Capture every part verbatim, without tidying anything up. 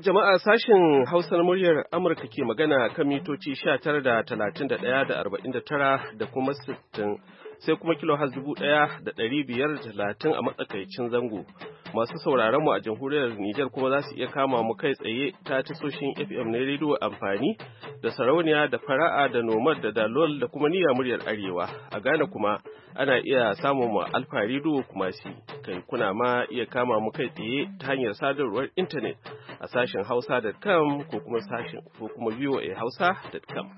jama'a sashen Hausa na muryar Amurka ke magana kan mitoci sha tara da talatin da ɗaya da arba'in da tara da kuma sittin sai kuma kilo har dubu ɗaya da ɗari biyar da talatin a matsakaicin zango. Masu sauraron mu a jamhuriyar Nijar kuma za su iya kama mu kai tsaye ta tasoshin F M na rediyo amfani da sarauniya da fara'a da nomad da dalol da kuma niyya muryar arewa. A Ghana kuma ana iya samun mu alfa rediyo kuma shi kai kuna ma iya kama mu kai tsaye ta hanyar sadarwar intanet a sashen hausa dot com ko kuma sashen ko kuma v o a hausa dot com.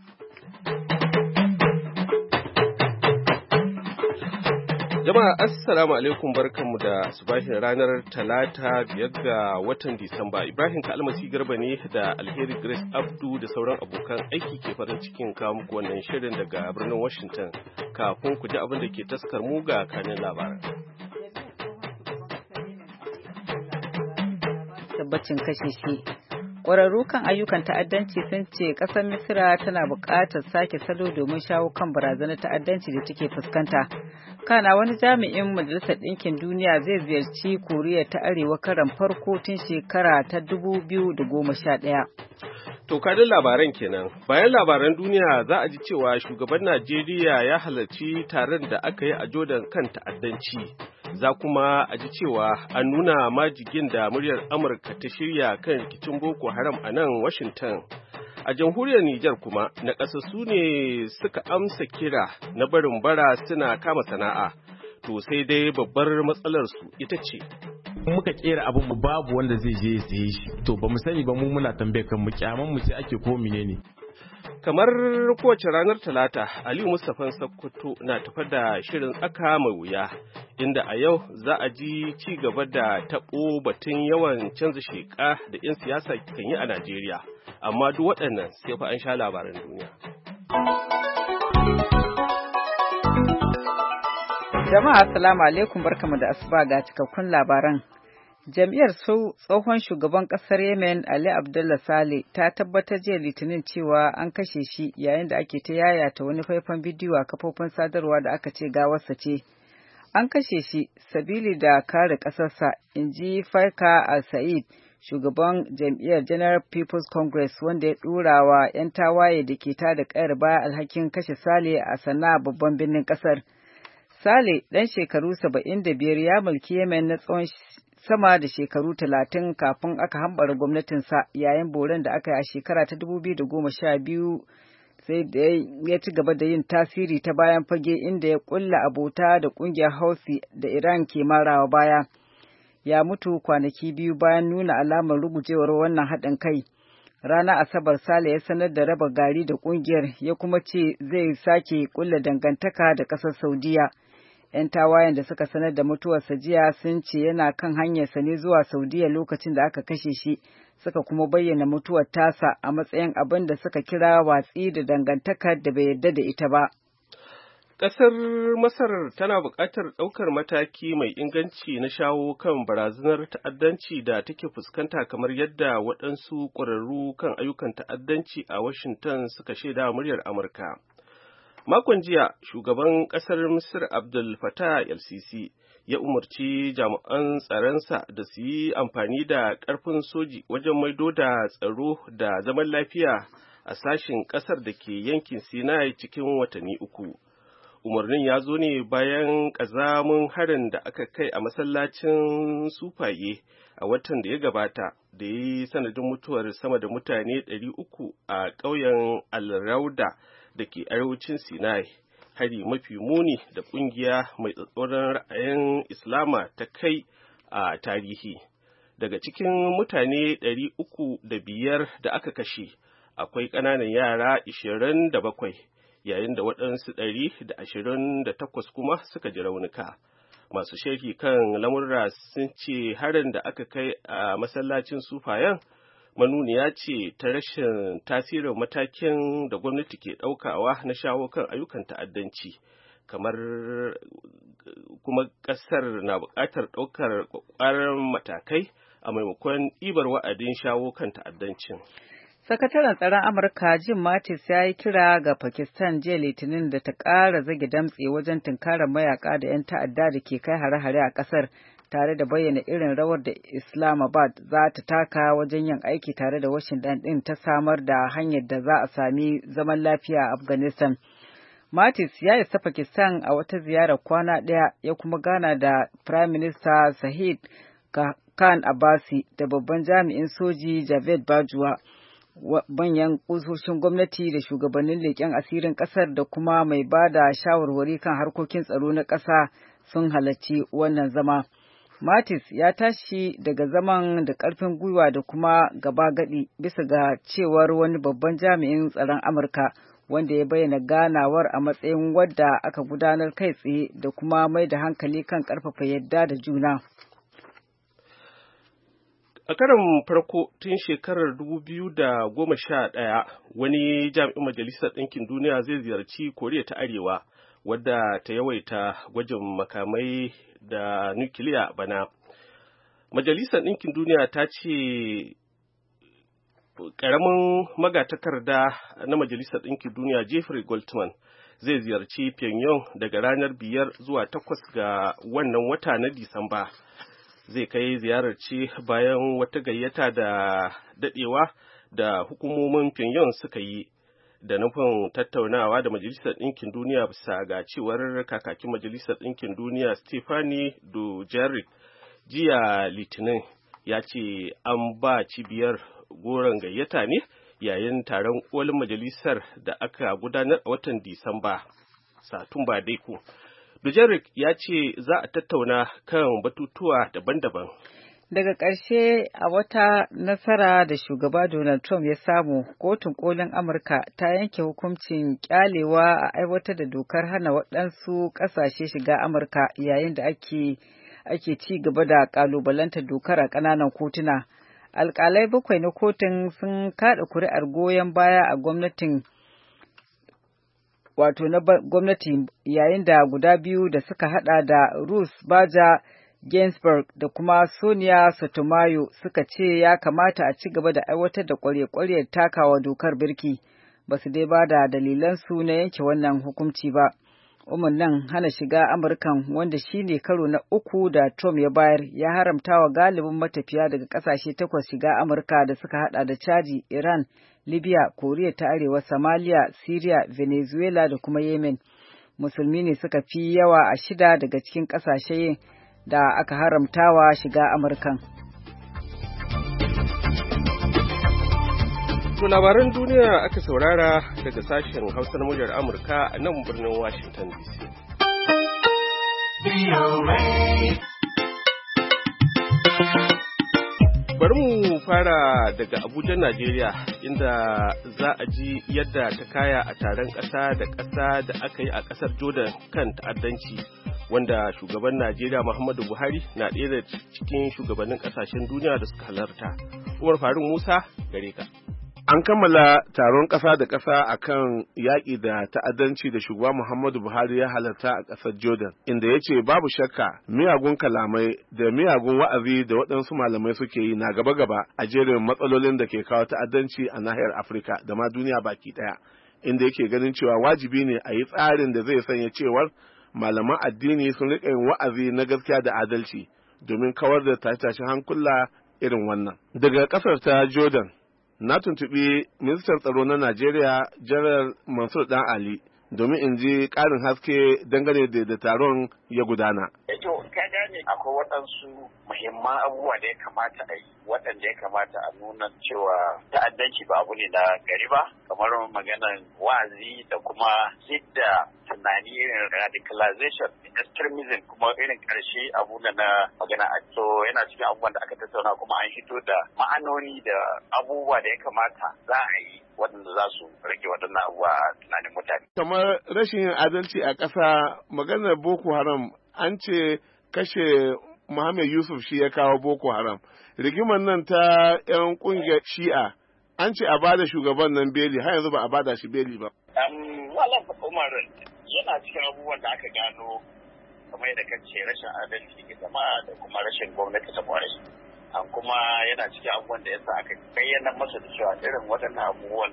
Jama'a assalamu alaikum barkanmu da subahin ranar talata biyar ga watan Disamba. Ibrahim Kalmasi Garba ne da Alheri Grace Abdu da sauran abokan aiki ke farin cikin kawo muku wannan shirin daga birnin Washington. Kafin ku ji abin da ke taskar mu ga kanin labaran. Tabbacin kashe shi. Ƙwararru kan ayyukan ta'addanci sun ce ƙasar Misira tana buƙatar sake salo domin shawo kan barazanar ta'addanci da take fuskanta. Kana wani jami'in Majalisar Ɗinkin Duniya zai ziyarci Koriya ta Arewa karan farko tun shekara ta dubu biyu da goma sha ɗaya. To kadin labaran kenan. Bayan labaran duniya za a ji cewa shugaban Najeriya ya halarci taron da aka yi a Jordan kan ta'addanci. Za kuma a ji cewa an nuna majigin da muryar Amurka ta shirya kan rikicin Boko Haram a nan Washington. A jamhuriyar Nijar kuma na ƙasassu ne suka amsa kira na barin bara suna kama sana'a. To sai dai babbar matsalarsu ita ce. Muka kera abin mu babu wanda zai je ya saye shi. To ba mu sani ba mu muna tambaye kan mu kyaman mu ce ake ko menene. Kamar kowace ranar Talata, Aliyu Mustapha Sokoto na tafa da shirin tsaka mai wuya, inda a yau za a ji ci gaba da taɓo batun yawan canza sheƙa da 'yan siyasa kan yi a Najeriya. Amma duk waɗannan sai fa an sha labaran duniya. Jama'a assalamu alaikum barkamu da asuba ga cikakkun labaran. Jam'iyyar tsohon shugaban ƙasar Yemen Ali Abdullah Saleh ta tabbatar jiya Litinin cewa an kashe shi yayin da ake ta yayata wani faifan bidiyo a kafofin sadarwa da aka ce gawarsa ce. An kashe shi sabili da kare ƙasarsa, in ji Faika Al-Sa'id, shugaban jam'iyyar General People's Congress wanda ya ɗora wa 'yan tawaye da ke tada ƙayar baya alhakin kashe Saleh a Sana'a babban birnin ƙasar. Saleh ɗan shekaru saba'in da biyar ya mulki Yemen na tsawon sama da shekaru talatin kafin aka hambara gwamnatinsa yayin boren da aka yi a shekara ta dubu biyu da goma sha biyu, sai da ya ci gaba da yin tasiri ta bayan fage inda ya kulla abota da kungiyar Houthi da Iran ke marawa baya. Ya mutu kwanaki biyu bayan nuna alamar rugujewar wannan haɗin kai. Ranar Asabar Saleh ya sanar da raba gari da kungiyar, ya kuma ce zai sake kulla dangantaka da ƙasar Saudiya. 'Yan tawayen da suka sanar da mutuwarsa jiya sun ce yana kan hanyarsa ne zuwa Saudiya lokacin da aka kashe shi, suka kuma bayyana mutuwar tasa a matsayin abin da suka kira watsi da dangantakar da bai yarda da ita ba. Ƙasar Masar tana buƙatar ɗaukar mataki mai inganci na shawo kan barazanar ta'addanci da take fuskanta kamar yadda waɗansu ƙwararru kan ayyukan ta'addanci a Washington suka shaida muryar Amurka. Makon jiya, shugaban ƙasar Misir Abdul Fattah el-Sisi ya umarci jami'an tsaronsa da su yi amfani da ƙarfin soji wajen maido da tsaro da zaman lafiya a sashen ƙasar da ke yankin Sinai cikin watanni uku. Umarnin ya zo ne bayan ƙazamin harin da aka kai a masallacin sufaye a watan da ya gabata da ya yi sanadin mutuwar sama da mutane ɗari uku a ƙauyen Al-Rauda da ke arewacin Sinai, hari mafi muni da ƙungiya mai tsatsauran ra'ayin Islama ta kai a tarihi. Daga cikin mutane ɗari uku da biyar da aka kashe, akwai ƙananan yara ishirin da bakwai, yayin da waɗansu ɗari da ashirin da takwas kuma suka ji raunuka. Masu sharhi kan lamurra sun ce harin da aka kai a masallacin sufayen manuniya ce ta rashin tasirin matakin da gwamnati ke ɗaukawa na shawo kan ayyukan ta'addanci, kamar kuma ƙasar na buƙatar ɗaukar ƙwaƙwaran matakai a maimakon ɗibar wa'adin shawo kan ta'addancin. Sakataren tsaron Amurka Jim Mattis ya yi kira ga Pakistan jiya Litinin da ta ƙara zage damtse wajen tunkarar mayaka da 'yan ta'adda da ke kai hare-hare a ƙasar tare da bayyana irin rawar da Islamabad za ta taka wajen yin aiki tare da Washington ɗin ta samar da hanyar da za a sami zaman lafiya a Afghanistan. Mattis ya isa Pakistan a wata ziyarar kwana ɗaya ya kuma gana da Prime Minister Shahid Khan Abbasi da babban jami'in soji Javed Bajwa, manyan kusoshin gwamnati da shugabannin leƙen asirin ƙasar da kuma mai ba da shawarwari kan harkokin tsaro na ƙasa sun halarci wannan zama. Mattis ya tashi daga zaman da ƙarfin gwiwa da kuma gaba gadi bisa ga cewar wani babban jami'in tsaron Amurka wanda ya bayyana ganawar a matsayin wadda aka gudanar kai tsaye da kuma mai da hankali kan ƙarfafa yadda da juna. A karon farko tun shekarar dubu biyu da goma sha ɗaya wani jami'in Majalisar Ɗinkin Duniya zai ziyarci Koriya ta Arewa wadda ta yawaita gwajin makamai da nukiliya bana. Majalisar Ɗinkin Duniya ta ce ƙaramin magatakarda na Majalisar Ɗinkin Duniya Jeffrey Goldsman zai ziyarci Pyongyang daga ranar biyar zuwa takwas ga wannan wata na Disamba. Zai kai ziyarar ce bayan wata gayyata da dadewa da hukumomin Pyongyang suka yi da nufin tattaunawa da Majalisar Ɗinkin Duniya bisa ga cewar kakakin Majalisar Ɗinkin Duniya Stephane Dujarric jiya Litinin ya ce an ba cibiyar goron gayyata ne yayin taron kolin majalisar da aka gudanar a watan Disamba, Satumba dai ku. Dujarric ya ce za a tattauna kan batutuwa daban-daban. Daga ƙarshe, a wata nasara da shugaba Donald Trump ya samu, kotun kolin Amurka ta yanke hukuncin kyalewa a aiwatar da dokar hana waɗansu ƙasashe shiga Amurka yayin da ake ake ci gaba da ƙalubalantar dokar a ƙananan kotuna. Alƙalai bakwai na kotun sun kaɗa kuri'ar goyon baya a gwamnatin wato na gwamnati yayin da guda biyu da suka hada da Ruth Bader Ginsburg da kuma Sonia Sotomayor suka ce ya kamata a ci gaba da aiwatar da ƙwarya-ƙwaryar takawa dokar birki, ba su dai ba da dalilansu na yanke wannan hukunci ba. Umarnin hana shiga Amurkan, wanda shine karo na uku da Trump ya bayar, ya haramta wa galibin matafiya daga ƙasashe takwas shiga Amurka da suka hada da Chadi, Iran, Libya, Koriya ta Arewa, Somalia, Syria, Venezuela da kuma Yemen. Musulmi ne suka fi yawa a shida daga cikin ƙasashe da aka haramtawa shiga Amurkan. To labaran duniya aka saurara daga sashen Hausa na muryar Amurka a nan birnin Washington D C. Bari mu fara daga Abuja, Najeriya, inda za a ji yadda ta kaya a taron ƙasa da ƙasa da aka yi a ƙasar Jordan kan ta'addanci, wanda shugaban Najeriya Muhammadu Buhari na ɗaya da cikin shugabannin ƙasashen duniya da suka halarta. Umar Faruk Musa, gare ka. An kammala taron ƙasa da ƙasa a kan yaƙi da ta'addanci da shugaba Muhammadu Buhari ya halarta a ƙasar Jordan, inda ya ce babu shakka miyagun kalamai da miyagun wa'azi da waɗansu malamai suke yi na gaba-gaba a jerin matsalolin da ke kawo ta'addanci a nahiyar Afirka da ma duniya baki ɗaya, inda yake ganin cewa wajibi ne a yi tsarin da zai sanya cewar malaman addini sun riƙa yin wa'azi na gaskiya da adalci domin kawar da tashe-tashen hankula irin wannan. Daga ƙasar ta Jordan, na tuntuɓi ministan tsaro na Najeriya, Janar Mansur Dan Ali, domin in ji ƙarin haske dangane da da taron ya gudana. To, ka gane akwai waɗansu muhimman abubuwa da ya kamata a yi, waɗanda ya kamata a nuna cewa ta'addanci ba abu ne na gari ba, kamar maganar wa'azi da kuma hidda tunani irin radicalization, extremism, kuma irin ƙarshe abu da na magana a so yana cikin abubuwan da aka tattauna, kuma an hito da ma'anoni da abubuwa da ya kamata za a yi waɗanda za su rage waɗannan abubuwa a tunanin mutane. Kamar rashin yin adalci a ƙasa, maganar Boko Haram, an ce kashe Muhammad Yusuf shi ya kawo Boko Haram. Rigimar nan ta 'yan ƙungiyar Shi'a, an ce a bada shugaban nan beli, har yanzu ba a bada shi beli ba. Malam Umar, yana cikin abubuwan da aka gano kamar yadda kan ce rashin adalci ga jama'a da kuma rashin gwamnati ta kwarai. An kuma yana cikin abubuwan da yasa aka bayyana masa da cewa irin waɗannan abubuwan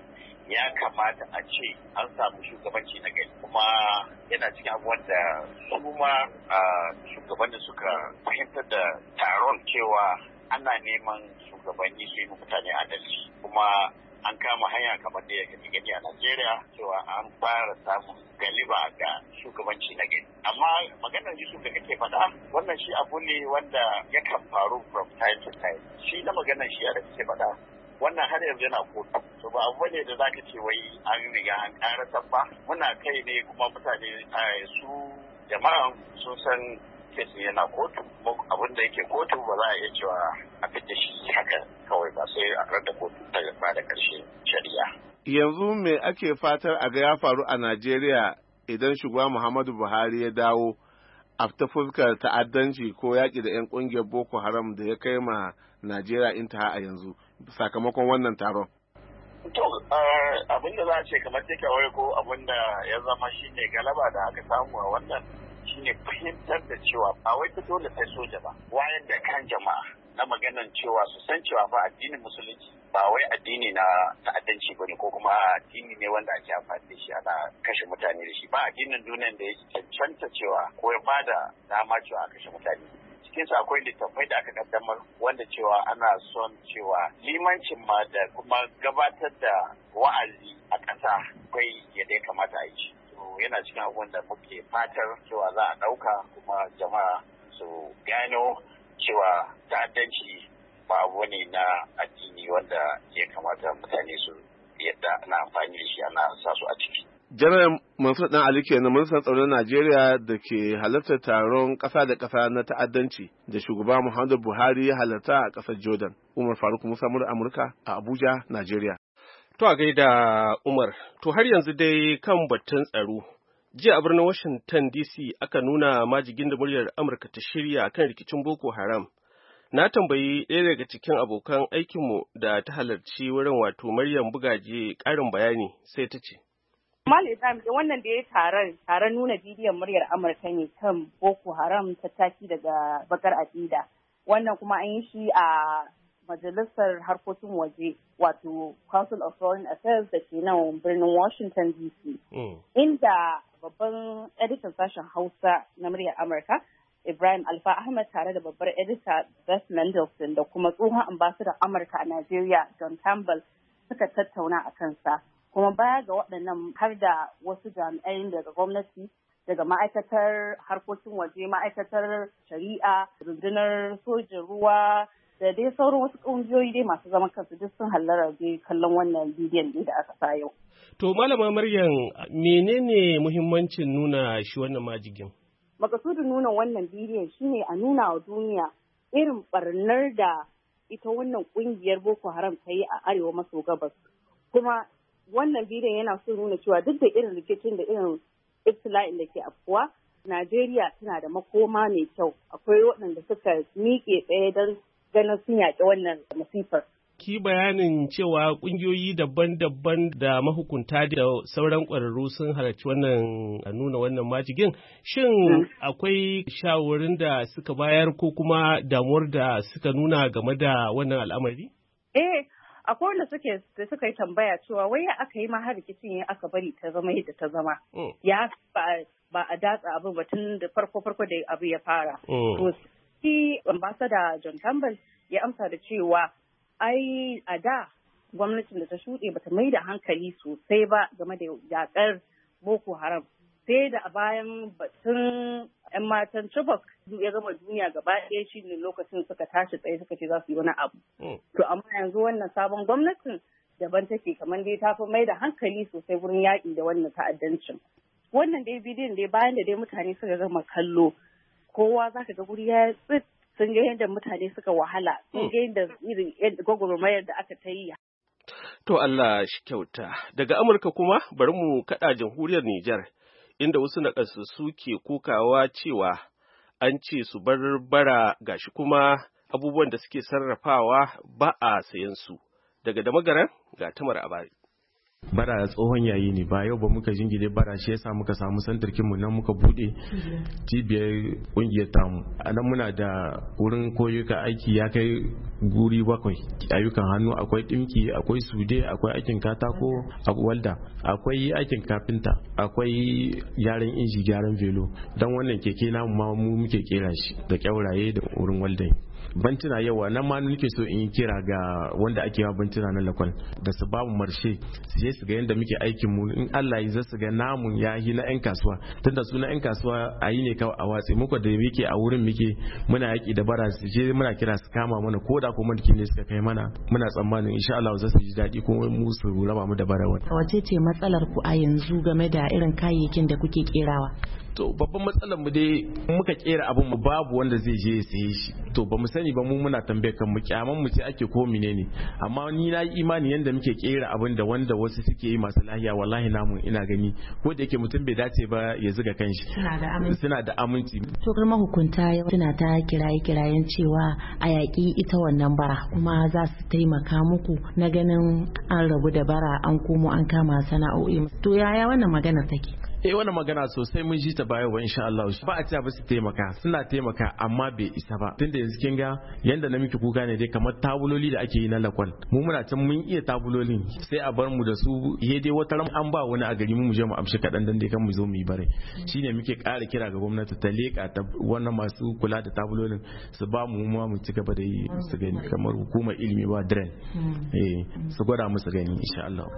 ya kamata a ce an samu shugabanci na gari, kuma yana cikin abubuwan da su ma shugabanni suka fahimtar da taron cewa ana neman shugabanni su yi mutane adalci, kuma an kama hanya kamar da ya gani gani a Najeriya cewa an fara samun galiba ga shugabanci na gari. Amma maganar Yusuf da kake faɗa wannan shi abu ne wanda yakan faru from time to time. Shi na maganar shi da kake faɗa wannan har yanzu yana kotu. To ba abu ne da zaka ce wai an riga an karasa ba. Muna kai ne kuma mutane su jama'a sun san kesin yana kotu. Abin da yake kotu ba za a iya cewa a fita shi haka kawai ba sai a rada kotu ta ba da ƙarshen shari'a. Yanzu me ake fatar a ga ya faru a Najeriya idan shugaba Muhammadu Buhari ya dawo a ta fuskar ta'addanci ko yaƙi da 'yan ƙungiyar Boko Haram da ya kai ma Najeriya intaha a yanzu sakamakon wannan taron? To abin da za a ce kamar take wai ko abin da ya zama shine galaba da aka samu a wannan shine fahimtar da cewa ba wai ta dole sai soja ba, wayar da kan jama'a na maganan cewa su san cewa ba addinin musulunci ba wai addini na ta'addanci bane ko kuma addini ne wanda ake amfani da shi ana kashe mutane da shi, ba addinin duniyan da ya cancanta cewa ko ya bada dama cewa a kashe mutane. Cikin sa akwai littattafai da aka kaddamar wanda cewa ana son cewa limancin ma da kuma gabatar da wa'azi a ƙasa akwai yadda ya kamata a yi. Yana cikin abubuwan da muke fatar cewa za a ɗauka kuma jama'a su gano cewa ta'addanci ba abu ne na addini wanda ya kamata mutane su yadda ana amfani da shi ana sa su a ciki. Janar Mansur Dan Ali kenan ministan tsaron Najeriya da ke halartar taron ƙasa da ƙasa na ta'addanci da shugaba Muhammadu Buhari ya halarta a ƙasar Jordan. Umar Faruk Musa Amurka a Abuja, Najeriya. To a gaida Umar, to har yanzu dai kan batun tsaro. Jiya a birnin Washington D C aka nuna majigin da muryar Amurka ta shirya kan rikicin Boko Haram. Na tambayi ɗaya daga cikin abokan aikinmu da ta halarci wurin wato Maryam Bugaje ƙarin bayani sai ta ce. Malam Ibrahim da wannan da ya taron taron nuna bidiyon muryar Amurka ne kan Boko Haram tattaki daga bakar aƙida. Wannan kuma an yi shi a Majalisar Harkokin Waje wato Council of Foreign Affairs da ke nan birnin Washington D C. Inda babban editan sashen Hausa na muryar Amurka Ibrahim Alfa Ahmed tare da babbar edita Beth Mendelson da kuma tsohon ambasadar Amurka a Najeriya John Campbell suka tattauna a kansa. Kuma baya ga waɗannan har da wasu jami'ai daga gwamnati, daga ma'aikatar harkokin waje, ma'aikatar shari'a, rundunar sojin ruwa, da dai sauran wasu ƙungiyoyi dai masu zaman kansu duk sun hallara dai kallon wannan bidiyon da aka sa yau. To Malama Maryam, menene muhimmancin nuna shi wannan majigin? Makasudin nuna wannan bidiyon shine a nuna wa duniya irin barnar da ita wannan ƙungiyar Boko Haram ta yi a arewa maso gabas. Kuma wannan bidiyon yana so nuna cewa duk da irin rikicin da irin ibtila'in da ke afkuwa, Najeriya tana da makoma mai kyau. Akwai waɗanda suka miƙe tsaye don ganin sun yaƙi wannan masifar. Ki bayanin cewa ƙungiyoyi daban-daban da mahukunta da sauran ƙwararru sun halarci wannan nuna wannan majigin. Shin akwai shawarin da suka bayar ko kuma damuwar da suka nuna game da wannan al'amari? Eh, akwai wanda suke da suka yi tambaya cewa wai ya aka yi ma har rikicin ya aka bari ta zama yadda ta zama. Ya ba a datsa abin batun da farko-farko da abu ya fara. To, shi ambassador John Campbell ya amsa da cewa ai a da gwamnatin da ta shuɗe bata mai da hankali sosai ba game da yakar Boko Haram. Sai da a bayan batun 'yan matan Chibok ya gama duniya gaba ɗaya shi ne lokacin suka tashi tsaye suka ce za su yi wani abu. To amma yanzu wannan sabon gwamnatin daban take kamar dai ta fi mai da hankali sosai wurin yaƙi da wannan ta'addancin. Wannan dai bidiyon dai bayan da dai mutane suka gama kallo kowa za ka ga guri ya tsit sun ga yadda mutane suka wahala sun ga yadda irin gwagwarmayar da aka ta yi. To Allah shi kyauta. Daga Amurka kuma bari mu kaɗa jamhuriyar Nijar inda wasu naƙasassu ke kokawa cewa an ce su bar bara gashi kuma abubuwan da suke sarrafawa ba a sayan su. Daga Damagaran ga Tamar Abari. bara tsohon yayi ne ba yau ba muka jingide bara shi yasa muka samu santarkin mu nan muka bude cibiyar kungiyar tamu anan muna da wurin koyuka aiki ya kai guri bakwai ayyukan hannu akwai dinki akwai sude akwai aikin katako abu walda akwai aikin kafinta akwai gyaran inji gyaran velo dan wannan keke namu ma mu muke kera shi da kyauraye da wurin waldai bantuna yawa nan ma nake so in yi kira ga wanda ake yawa bantuna na lakwal da su babu marshe su je su ga yadda muke aikin mu in Allah ya zasu ga namun yahi na yan kasuwa tunda su na yan kasuwa a yi ne kawai a watsi muku da muke a wurin muke muna yaki da bara su je muna kira su kama mana ko da kuma ne suka kai mana muna tsammanin insha Allah za su ji daɗi kuma mu su raba mu da bara wani. Wace ce matsalar ku a yanzu game da irin kayayyakin da kuke kerawa? To babban matsalar mu dai muka kera abin mu babu wanda zai je ya saye shi to ba mu sani ba mu muna tambaye kan mu kyaman mu ce ake ko menene amma ni na yi imani yanda muke kera abin da wanda wasu suke yi masu lahiya wallahi namu ina gani ko da yake mutum bai dace ba ya zuga kanshi suna da aminci to kuma hukunta suna ta kiraye kirayen cewa a yaƙi ita wannan bara kuma za su taimaka muku na ganin an rabu da bara an komo an kama sana'o'i to yaya wannan magana take? eh wannan magana sosai mun ji ta baya wa insha Allah ba a ce ba su taimaka suna taimaka amma bai isa ba tunda yanzu kin ga yanda na miki kuka ne dai kamar tabuloli da ake yi na lakwal mu muna can mun iya tabulolin sai a bar mu da su he dai wata ran an ba wani a gari mu je mu amshi kadan dan dai kan mu zo mu yi bare shine muke ƙara kira ga gwamnati ta leka ta wannan masu kula da tabulolin su ba mu ma mu ci gaba da yi su gani kamar hukumar ilimi ba dren eh su gwada musu gani insha Allah.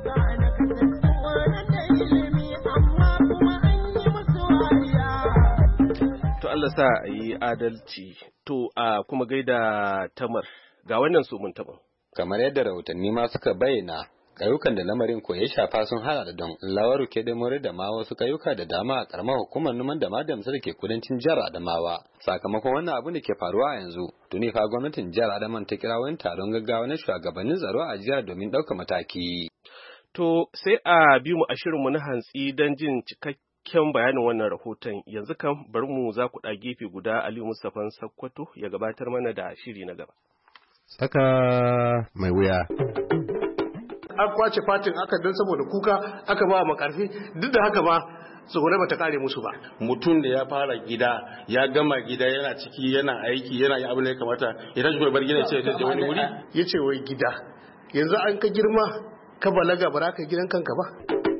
To Allah sa a yi adalci to a kuma gaida tamar ga wannan su mun taɓa. Kamar yadda rahotanni ma suka bayyana kayukan da lamarin ko ya shafa sun hada da don lawaru ke da more da ma wasu kayuka da dama a karamar hukumar numan da madamsa da ke kudancin jihar Adamawa sakamakon wannan abu da ke faruwa a yanzu tuni fa gwamnatin jihar Adamawa ta kira wani taron gaggawa na shugabannin tsaro a jihar domin ɗaukar mataki. To sai a bi mu a shirinmu na hantsi don jin cikakken bayanin wannan rahoton yanzu kan bari mu za ku ɗa gefe guda Ali Mustapha Sakkwato ya gabatar mana da shiri na gaba. Saka mai wuya. An kwace fatin aka dan saboda kuka aka ba makarfi duk da haka ba tsogore bata kare musu ba. Mutum da ya fara gida ya gama gida yana ciki yana aiki yana yi abin da ya kamata ya tashi bar gida ce da wani wuri ya ce wai gida yanzu an ka girma ka balaga ba ka gidan kanka ba.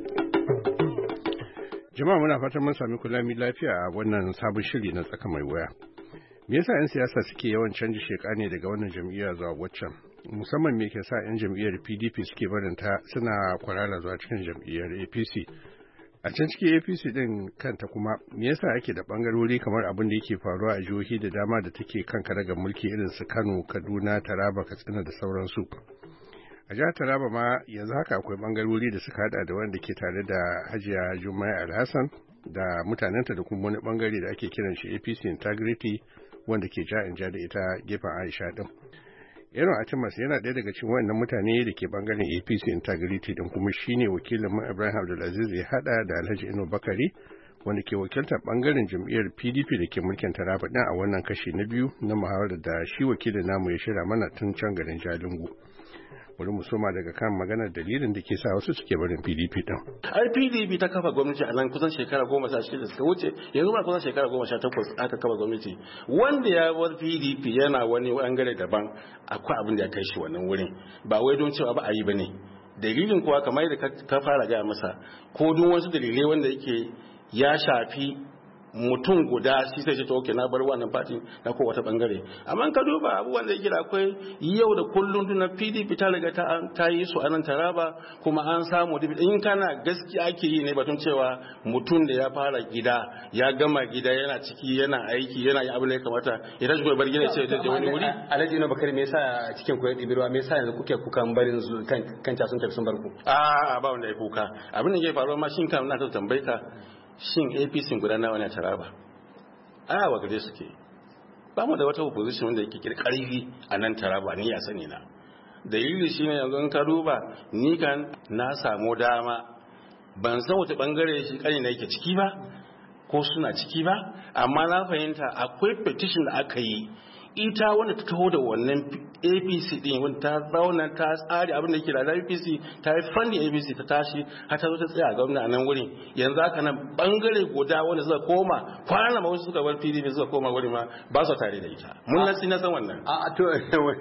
Jama'a muna fatan mun sami kula mai lafiya a wannan sabon shiri na tsaka mai waya. Me yasa 'yan siyasa suke yawan canji sheka ne daga wannan jam'iyya zuwa waccan? Musamman me ke sa 'yan jam'iyyar P D P suke barinta suna kwarara zuwa cikin jam'iyyar A P C? A can cikin A P C din kanta kuma me yasa ake da bangarori kamar abin da yake faruwa a jihohi da dama da take kan karagar mulki irin su Kano, Kaduna, Taraba, Katsina da sauransu? A jihar Taraba ma yanzu haka akwai bangarori da suka hada da wanda ke tare da Hajiya Jummai Alhassan da mutanenta da kuma wani bangare da ake kiran shi A P C Integrity wanda ke ja in ja da ita gefen Aisha din. Yaron Atimas yana ɗaya daga cikin wannan mutane da ke bangaren A P C Integrity din kuma shine wakilin mu Ibrahim Abdulaziz ya hada da Alhaji Ino Bakari wanda ke wakiltar bangaren jam'iyyar P D P da ke mulkin Taraba din a wannan kashi na biyu na muhawarar da shi wakilin namu ya shirya mana tun can garin Jalingo. Bari mu soma daga kan maganar dalilin da ke sa wasu suke barin P D P din. Ai P D P ta kafa gwamnati a nan kusan shekara goma sha shida suka wuce yanzu ba kusan shekara goma sha takwas aka kafa gwamnati. Wanda ya bar P D P yana wani bangare daban akwai abin da ya kai shi wannan wurin ba wai don cewa ba a yi ba ne. Dalilin kuwa kamar yadda ka fara gaya masa ko duk wasu dalilai wanda yake ya shafi mutum guda shi sai ce to okay na bar wannan party na ko wata bangare amma ka duba abubuwan da yake da akwai yau da kullun na P D P ta riga ta ta yi su anan Taraba kuma an samu in kana gaskiya ake yi ne batun cewa mutum da ya fara gida ya gama gida yana ciki yana aiki yana yi abin da ya kamata ya tashi bar gida ce da wani wuri. Alhaji na Bakari me yasa cikin ku ya dibirwa me yasa yanzu kuke kukan barin kan kan sun tafi sun bar ku? A ba wanda ya kuka abin da ke faruwa ma shin kan na ta tambaye ka shin A P C guda nawa ne a Taraba? A wa gare suke. Ba mu da wata opposition wanda yake kirkarfi a nan Taraba ni ya sani na. Dalili shine yanzu in ka duba ni kan na samu dama ban san wata bangare shi kane na yake ciki ba ko suna ciki ba amma na fahimta akwai petition da aka yi ita wanda ta taho da wannan A P C din wanda ta zauna ta tsari abin da yake da A P C ta yi fandi A P C ta tashi har ta zo ta tsaya a gwamna a nan wurin yanzu haka nan bangare guda wanda suka koma kwana ma wasu suka bar P D P suka koma wurin ma ba su tare da ita mun nasi na san wannan a to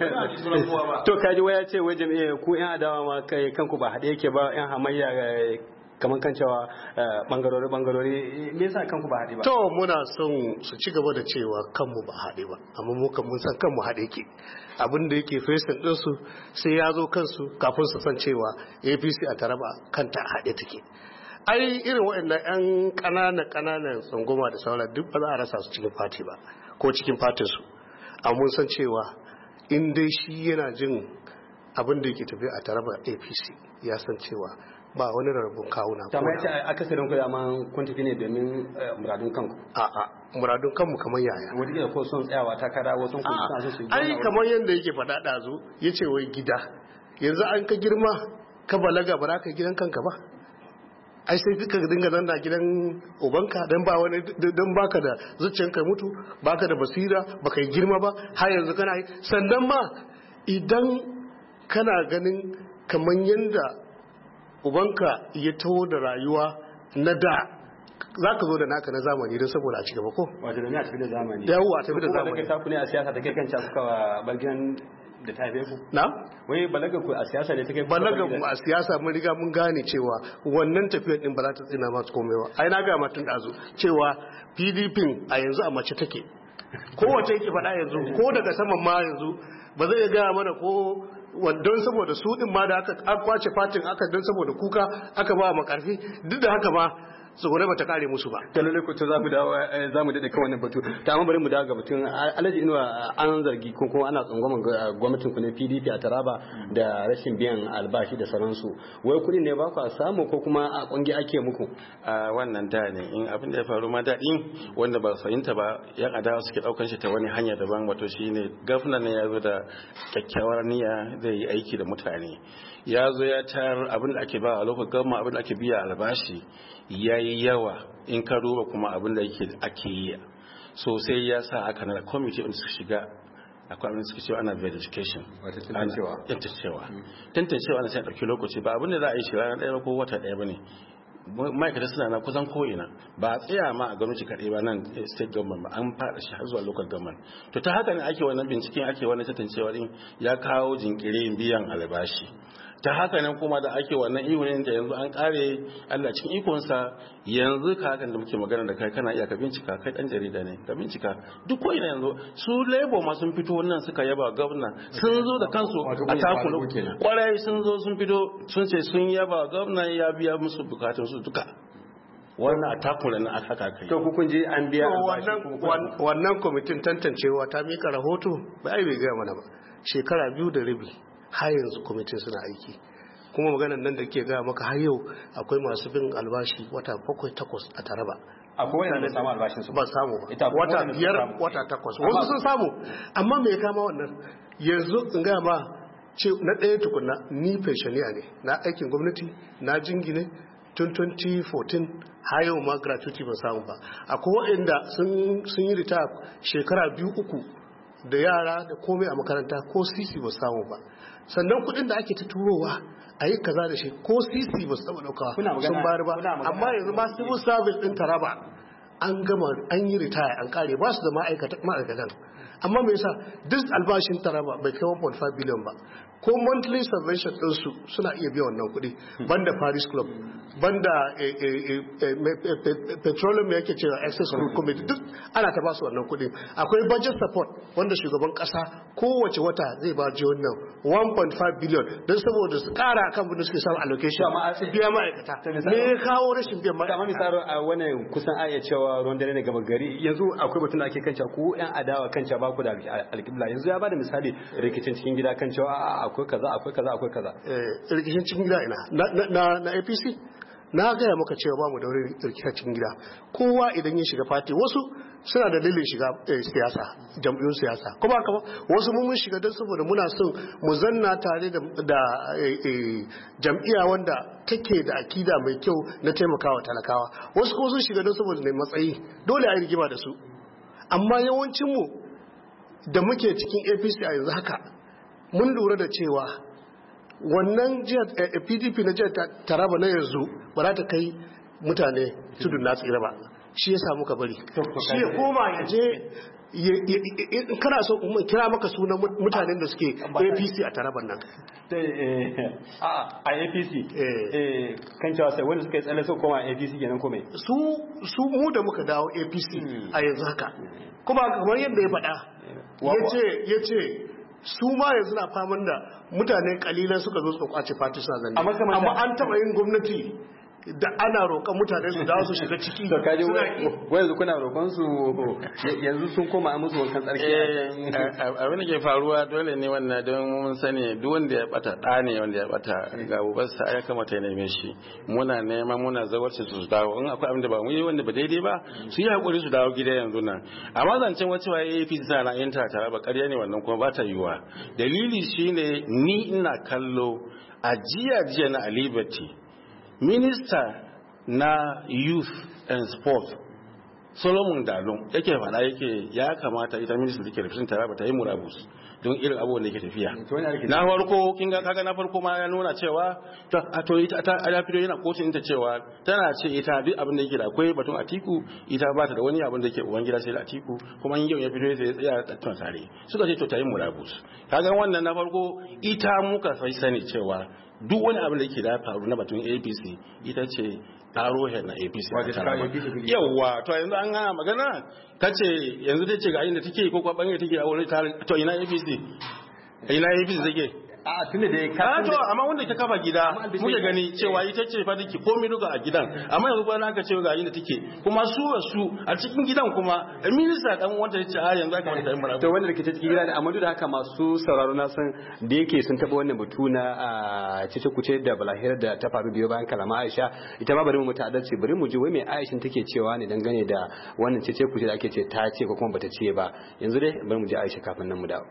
to kaji waya ce wai jami'a ku yan adawa ma kai kanku ba haɗe yake ba yan hamayya kamar kan cewa bangarori bangarori me yasa kanku ba haɗe ba to muna son su ci gaba da cewa kanmu ba haɗe ba amma mu kan mun san kanmu haɗe yake abin da yake fesin din su sai ya zo kansu kafin su san cewa A P C a Taraba kanta haɗe take ai irin waɗannan yan ƙananan ƙananan tsangoma da sauran duk ba za a rasa su cikin fati ba ko cikin fatin su amma mun san cewa in dai shi yana jin abin da yake tafiya a Taraba A P C ya san cewa ba wani rarrabun kawuna ta mai ce akasarin ku dama kun tafi ne domin muradun kanku a a muradun kanmu kamar yaya wani da ko son tsayawa takara wasu kun san su ai kamar yanda yake faɗa ɗazu yace wai gida yanzu an ka girma ka balaga ba ka gidan kanka ba ai sai duka dinga zanna gidan ubanka dan ba wani dan baka da zuciyanka mutu baka da basira baka yi girma ba har yanzu kana yi sannan ma idan kana ganin kamar yanda ubanka ya taho da rayuwa na da za ka zo da naka na zamani don saboda a ci gaba ko? wato da ni a tafi da zamani yawo a tafi da zamani kuma ku ne a siyasa ta kai kanca suka balgan da ta haife ku na? wai balaga ku a siyasa ne ta kai balaga ku a siyasa mun riga mun gane cewa wannan tafiyar din ba za ta tsina masu komai ba ai na ga matun dazu cewa P D P a yanzu a mace take kowace yake faɗa yanzu ko daga saman ma yanzu ba zai gaya mana ko don saboda su din ma da aka kwace fatin aka don saboda kuka aka ba makarfi duk da haka ma tsogore ba ta kare musu ba. Ta lalle ko to za mu dawo za mu dade kan wannan batu. Ta amma bari mu dawo ga batun Alhaji Inuwa an zargi ko kuma ana tsangwaman gwamnatin ku ne P D P a Taraba da rashin biyan albashi da sauransu. Wai kuɗin ne ba ku samu ko kuma a kungi ake muku? A wannan da ne in abin da ya faru ma daɗin wanda ba fahimta ba yan adawa suke ɗaukan shi ta wani hanya daban wato shine gwamna ne ya zo da kyakkyawar niyya zai yi aiki da mutane. Ya zo ya tayar abin da ake ba a lokacin gama abin da ake biya albashi ya yi yawa in ka duba kuma abin da ake yi sosai ya sa aka na kwamiti wanda suka shiga akwai abin da suka cewa ana verification tantancewa tantancewa na sai ɗauki lokaci ba abin da za a yi shi ranar ɗaya ko wata ɗaya ba ne ma'aikata suna na kusan ko'ina ba a tsaya ma a gwamnati kaɗai ba nan state government ba an faɗa shi har zuwa local government to ta haka ne ake wannan binciken ake wannan tantancewa din ya kawo jinkirin biyan albashi ta haka nan kuma da ake wannan ihunin da yanzu an kare Allah cikin ikonsa yanzu ka hakan da muke magana da kai kana iya ka bincika kai dan jarida ne ka bincika duk ko ina yanzu su labor ma sun fito wannan suka yaba gwamna sun zo da kansu a takulu kwarai sun zo sun fito sun ce sun yaba gwamna ya biya musu bukatun su duka wannan a takula na aka kai to ku kun je an biya wannan wannan kwamitin tantancewa ta mika rahoto ba ai bai ga mana ba shekara biyu da rabi har yanzu kwamitin suna aiki kuma maganar nan da ke gaya maka har yau akwai masu bin albashi wata bakwai takwas a Taraba akwai wanda samu albashin su ba samu ba wata biyar wata takwas wasu sun samu amma me ya kama wannan yanzu in gaya ma ce na ɗaya tukunna ni pensioniya ne na aikin gwamnati na jingine tun twenty fourteen har yau ma gratuity ban samu ba akwai waɗanda sun yi rita shekara biyu uku da yara da komai a makaranta ko sisi ba samu ba sannan kudin da ake ta turowa a yi kaza da shi ko sisi ba su taba daukawa sun bayar ba amma yanzu ma civil service din Taraba an gama an yi ritaya an kare ba su da ma'aikatan amma me yasa duk albashin Taraba bai kai one point five billion ba ko monthly subvention ɗinsu suna iya biya wannan kuɗi banda Paris Club banda petroleum yake cewa access group committee duk ana ta basu wannan kuɗi akwai budget support wanda shugaban ƙasa kowace wata zai ba ji wannan one point five billion don saboda su ƙara akan abin da suke samun allocation su biya ma'aikata me ya kawo rashin biyan ma'aikata amma misali a wannan kusan aya cewa ruwan dare ne gaba gari yanzu akwai batun da ake kanca ku yan adawa kanca ba ku da alƙibla yanzu ya bada misali rikicin cikin gida kan cewa akwai kaza akwai kaza akwai kaza eh rikicin cikin gida ina na na A P C na gaya maka cewa ba mu da wani rikicin cikin gida kowa idan ya shiga fati wasu suna da dalilin shiga siyasa jam'iyyun siyasa kuma haka wasu mun shiga don saboda muna son mu zanna tare da jam'iyya wanda take da akida mai kyau na taimakawa talakawa wasu ko sun shiga don saboda mai matsayi dole a yi rigima da su amma yawancin mu da muke cikin A P C a yanzu haka mun lura da cewa wannan jihar P D P na jihar Taraba na yanzu ba za ta kai mutane tudun na tsira ba, shi ya samu ka bari shi ya koma ya je kana so kuma kira maka sunan mutanen da suke A P C a Taraban nan a A P C kan cewa sai wanda suka yi tsalle su koma A P C kenan kome su su mu da muka dawo A P C a yanzu haka kuma kamar yadda ya faɗa yace yace su ma yanzu na faman da mutane kalilan suka zo su kwace fati suna zanne amma an taɓa yin gwamnati da ana roƙon mutane su dawo su shiga ciki to kaje wai yanzu kuna roƙon su yanzu sun koma a musu wankan tsarki abin da ke faruwa dole ne wannan don mun sani duk wanda ya bata da ne wanda ya bata ga ubarsa ya kamata ya neme shi muna nema muna zawarci su dawo in akwai abin da ba mu yi wanda ba daidai ba su yi hakuri su dawo gida yanzu nan amma zancen wacce wa A P C sana yin ta tare ba ƙarya ne wannan kuma ba ta yiwa dalili shine ni ina kallo a jiya jiya na Liberty Minista na Youth and Sport Solomon Dalon yake faɗa yake ya kamata ita minista da ke rufin Taraba ta yi murabus don irin abubuwan da yake tafiya. Na farko kin ga kaga na farko ma ya nuna cewa ta to ita ta alafido yana kotun ta cewa tana ce ita duk abin da yake da akwai batun Atiku ita ba ta da wani abin da yake uban gida sai da Atiku kuma in yau ya fito sai ya tsaya tare. Suka ce to ta yi murabus. Kaga wannan na farko ita muka sai sani cewa duk wani abin da yake da faru na batun A P C ita ce taro na A P C yawa to yanzu an gana magana kace yanzu dai ce ga inda take ko kwa bangare take a wurin to ina A P C ina A P C take a tunda da ka to amma wanda ta kafa gida muke gani cewa ita ce fa take komai duka a gidan amma yanzu kuma aka ce ga inda take kuma su su a cikin gidan kuma minista dan wanda yace a yanzu aka mata mara to wanda ke cikin gida ne amma duk da haka masu sauraro na san da yake sun taba wannan batu na cece kuce da balahir da ta faru biyo bayan kalama Aisha ita ma bari mu muta adalci bari mu ji wai mai Aisha take cewa ne dangane da wannan cece kuce da ake ce ta ce ko kuma bata ce ba yanzu dai bari mu ji Aisha kafin nan mu dawo.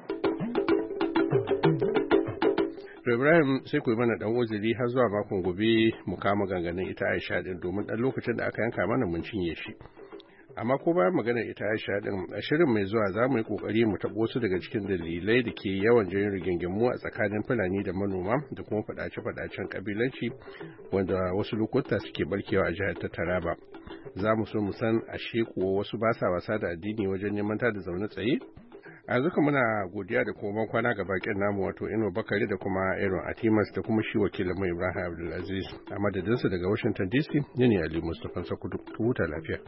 Ibrahim sai ku yi mana dan uzuri har zuwa makon gobe mu kama ganganin ita Aisha din domin dan lokacin da aka yanka mana mun cinye shi. Amma ko bayan maganar ita Aisha din a shirin mai zuwa za mu yi kokari mu tabo su daga cikin dalilai da ke yawan janyo rigingimu a tsakanin Fulani da manoma da kuma fadace-fadacen kabilanci wanda wasu lokuta suke barkewa a jihar ta Taraba. Za mu so mu san ashe kuwa wasu ba sa wasa da addini wajen neman ta da zaune tsaye. A zuka muna godiya da kuma kwana ga bakin namu wato Ino Bakari da kuma Aaron Atimas da kuma shi wakilin mu Ibrahim Abdulaziz a madadinsu daga Washington D C ne ne Ali Mustapha Sakudu huta lafiya.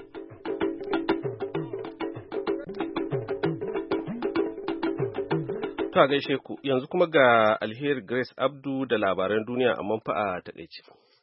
Ta gaishe ku yanzu kuma ga Alheri Grace Abdu da labaran duniya amma fa a takeice.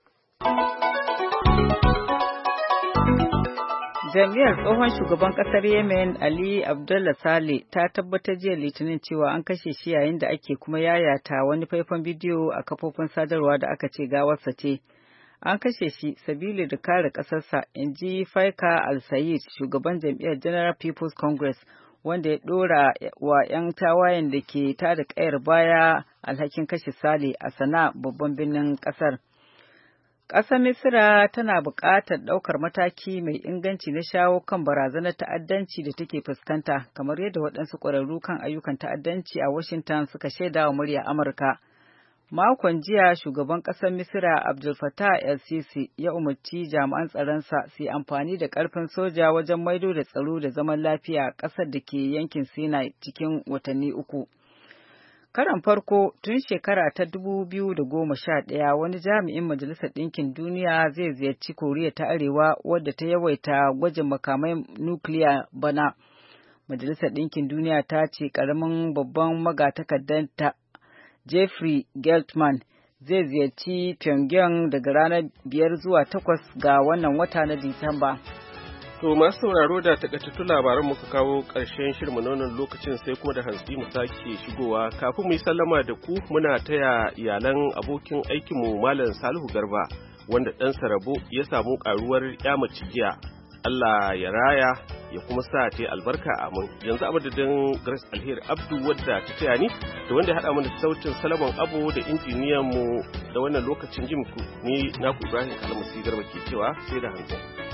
Jam'iyyar tsohon shugaban kasar Yemen Ali Abdullah Saleh ta tabbatar jiya Litinin cewa an kashe shi yayin da ake kuma yayata wani faifan bidiyo a kafofin sadarwa da aka ce gawarsa ce. An kashe shi sabili da kare kasarsa, in ji Faika Al-Sayed, shugaban jam'iyyar General People's Congress, wanda ya dora wa 'yan tawayen da ke tada kayar baya alhakin kashe Saleh a Sana'a babban birnin kasar. Ƙasar Misira tana buƙatar ɗaukar mataki mai inganci na shawo kan barazanar ta'addanci da take fuskanta, kamar yadda waɗansu ƙwararru kan ayyukan ta'addanci a Washington suka shaida wa murya Amurka. Makon jiya shugaban ƙasar Misira Abdul Fattah el-Sisi ya umarci jami'an tsaronsa su yi amfani da ƙarfin soja wajen maido da tsaro da zaman lafiya a ƙasar da ke yankin Sinai cikin watanni uku. Karan farko tun shekara ta dubu biyu da goma sha ɗaya wani jami'in Majalisar Ɗinkin Duniya zai ziyarci Koriya ta Arewa wadda ta yawaita gwajin makamai nukiliya bana. Majalisar Ɗinkin Duniya ta ce ƙaramin babban magatakardanta Jeffrey Geltman zai ziyarci Pyongyang daga ranar biyar zuwa takwas ga wannan wata na Disamba. To masu sauraro da takaitattun labaran muka kawo ƙarshen shirin wannan lokacin sai kuma da hantsi mu sake shigowa kafin mu yi sallama da ku muna taya iyalan abokin aikinmu Malam Salihu Garba wanda ɗansa Rabo ya samu ƙaruwar ƴa mace jiya. Allah ya raya ya kuma sa ta yi albarka amin. Yanzu a madadin Grace Alheri Abdu wadda ta taya ni da wanda ya haɗa mana sautin Salaman Abu da injiniyan mu da wannan lokacin jin ku ni naku Ibrahim Kalmasi Garba ke cewa sai da hantsi.